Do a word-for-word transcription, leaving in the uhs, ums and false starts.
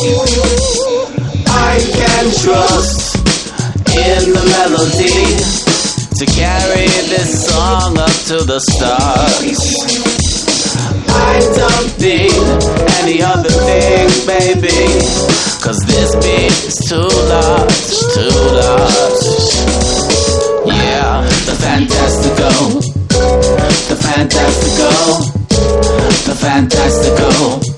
I can trust in the melody to carry this song up to the stars. I don't need any other thing, baby, cause this beat is too large, too large. Yeah, the fantastical, the fantastical, the fantastical.